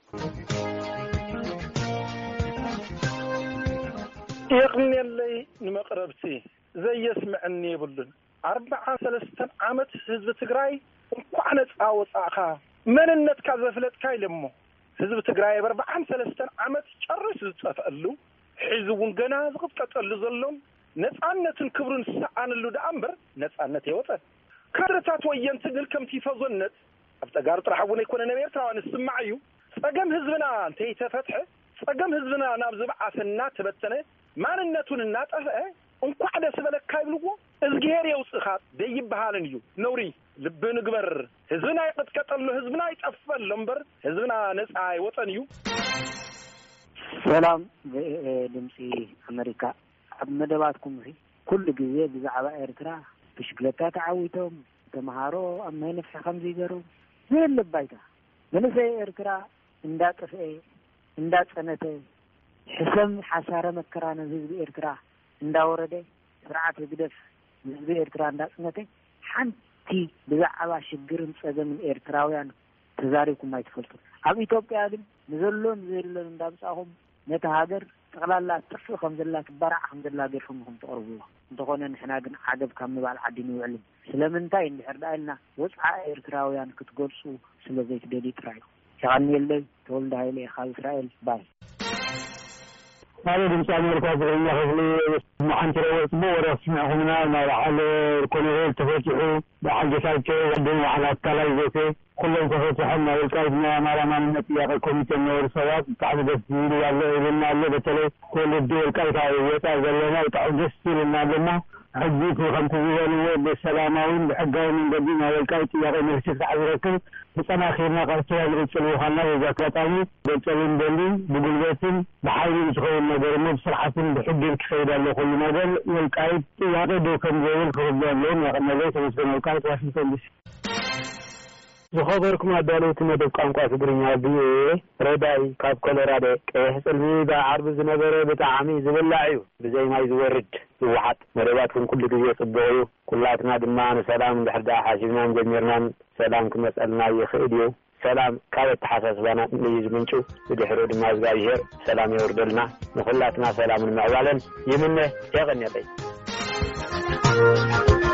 يقني اللي نمقربتي زي يسمعني يبلن 43 عامت حزب تግራይ እንኳን ጻውጻኻ መንነት ካዘፍለት ካይለሞ ህዝብ ትግራይ 43 ዓመት ጨርስ ዝጸፈሉ ህዝቡን ገና ዝቅጥቀጠሉ ዘሎም ነፃነትን ክብሩን ሰዓንሉ ዳምበር ነፃነት ይወጣ ካድረታት ወየንት ግን ከምቲ ፈዞነት አፍጠጋር ጥራሐውን ይኮነ ነበር ታውን ስማዕዩ ጸገም ህዝብና እንተ ይተፈትሐ ጸገም ህዝብና ናብ ዝብዓሰና ተበተነ ማንነቱን እናጠፈ እንኳን ደስ በለካ ይብልዎ እዝጊሄር ይውጽኻ ደይብሃልን እዩ ነውሪ ልብን ግበር ህዝብና ይቀጥቀጠሉ ህዝብና ይጠፈል ለምበር ህዝብና ነፃ ይወጣን እዩ ሰላም ድምጺ አሜሪካ አብመደባትኩም ኩሉ ጊዜ ብዛዕባ ኤርትራ ብሽክለታ ተዓዊቶም ተማሃሮ አመነፍ ከምዚ ይገሩ ዘለባይታ ምንሰ ኤርትራ እንዳጠፈ እንዳጸነተ حسم حسارة مكرانة زي إرترا እንዳወረደ ስርዓት ግደፍ ህዝብ ኤርትራ እንዳጽነተ ሓንቲ ብዛዕባ ሽግርን ጸገምን ኤርትራውያን ተዛሪኩም አይተፈልጡ ኣብ ኢትዮጵያ ግን ንዘሎን ዘሎን እንዳብጻኹም ነታ ሃገር ጠቅላላ ጥፍ ከምዘላ ትበራዕ ከምዘላ ገርኩም ተቀርቡ እንተኾነ ንሕና ግን ዓገብ ካብ ምባል ዓዲ ንውዕል ስለምንታይ እንድሕርዳልና ወጻ ኤርትራውያን ክትገልጹ ስለዘይትደሊ ጥራዩ ያንየለይ ተወልደ ኃይሌ ካብ እስራኤል ባይ هذا الإنسان يركض إلى هذه المعنترة بورس معهمنا ما رحل كونغول تفتحوا بحاجة سالكة ودنوا على التلاجة كلهم تفتحنا والكايدنا ما رمى من نتيجة كوميتي نور سواد تعبد السير والله إلنا اللي بتلي كل الدول كايتا ويتعزلنا وتعجسر لنا لنا عزيكم خمسة بالسلامين بحقهم من قديمة والكايت يا غير مرسيس عزيزكم بسنا خيرنا قرصوا يرسلوا خلنا وزاكتاني بيتسلين بلين بقلباتهم بحاولوا يدخلوا المدرمين بصراحة بحب الكفاية اللي كل مدل والكايت يا غير دوكم زي الخربان لون يا غير مليس ومسلم والكايت واشنطن دي زخبركم عدالوكم دوكم قاس برينيا بي ريداي كاب كولورادو حسلمي دا عرب زنبره بتعامي زبلاعيو بزي ما يزورد وحط مريباتكم كل ጊዜ ጽበዩ ኩላትና ድማ ሰላም ድሕዳ ሓሽብና ጀመርና ሰላም ከመሰልና ይኽእድዩ ሰላም ካብ ተሓሳስባና ንይዝምንጩ ድሕሮ ድማ እግዚአብሔር ሰላም ይወርደልና ንኩላትና ሰላምን ማዕባለን ይምነ ያገኛለይ